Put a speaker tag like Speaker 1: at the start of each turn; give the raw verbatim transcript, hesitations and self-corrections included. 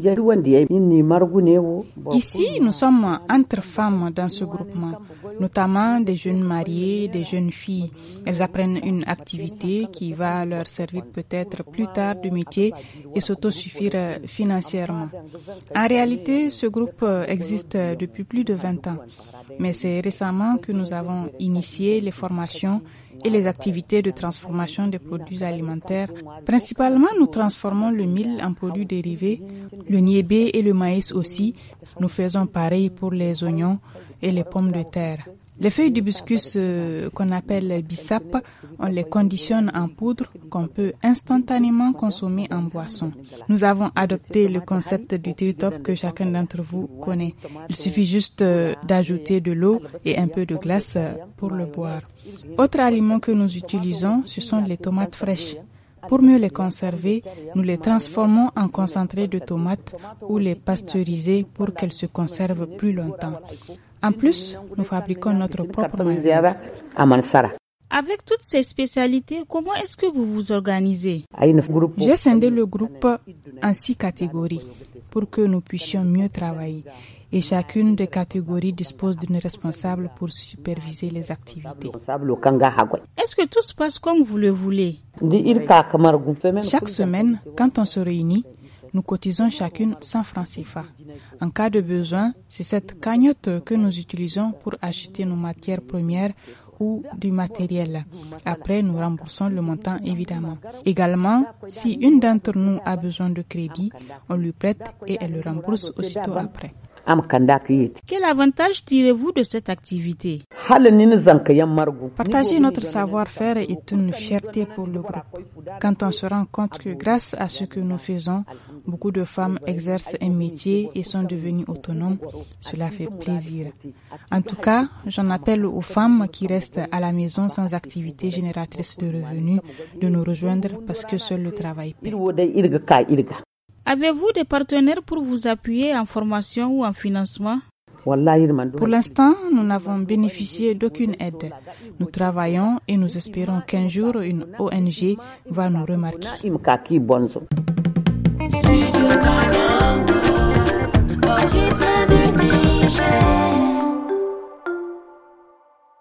Speaker 1: Ici, nous sommes entre femmes dans ce groupement, notamment des jeunes mariées, des jeunes filles. Elles apprennent une activité qui va leur servir peut-être plus tard de métier et s'autosuffire financièrement. En réalité, ce groupe existe depuis plus de vingt ans, mais c'est récemment que nous avons initié les formations et les activités de transformation des produits alimentaires. Principalement, nous transformons le mil en produits dérivés, le niébé et le maïs aussi. Nous faisons pareil pour les oignons et les pommes de terre. Les feuilles d'hibiscus euh, qu'on appelle bissap, on les conditionne en poudre qu'on peut instantanément consommer en boisson. Nous avons adopté le concept du tritop que chacun d'entre vous connaît. Il suffit juste euh, d'ajouter de l'eau et un peu de glace euh, pour le boire. Autre aliment que nous utilisons, ce sont les tomates fraîches. Pour mieux les conserver, nous les transformons en concentré de tomates ou les pasteuriser pour qu'elles se conservent plus longtemps. En plus, nous fabriquons notre propre mayonnaise.
Speaker 2: Avec toutes ces spécialités, comment est-ce que vous vous organisez?
Speaker 1: J'ai scindé le groupe en six catégories pour que nous puissions mieux travailler. Et chacune des catégories dispose d'une responsable pour superviser les activités.
Speaker 2: Est-ce que tout se passe comme vous le voulez?
Speaker 1: Chaque semaine, quand on se réunit, nous cotisons chacune cent francs C F A. En cas de besoin, c'est cette cagnotte que nous utilisons pour acheter nos matières premières ou du matériel. Après, nous remboursons le montant évidemment. Également, si une d'entre nous a besoin de crédit, on lui prête et elle le rembourse aussitôt après.
Speaker 2: Quel avantage tirez-vous de cette activité?
Speaker 1: Partager notre savoir-faire est une fierté pour le groupe. Quand on se rend compte que grâce à ce que nous faisons, beaucoup de femmes exercent un métier et sont devenues autonomes, cela fait plaisir. En tout cas, j'en appelle aux femmes qui restent à la maison sans activité génératrice de revenus de nous rejoindre parce que seul le travail paie.
Speaker 2: Avez-vous des partenaires pour vous appuyer en formation ou en financement?
Speaker 1: Pour l'instant, nous n'avons bénéficié d'aucune aide. Nous travaillons et nous espérons qu'un jour, une O N G va nous remarquer.
Speaker 3: Hit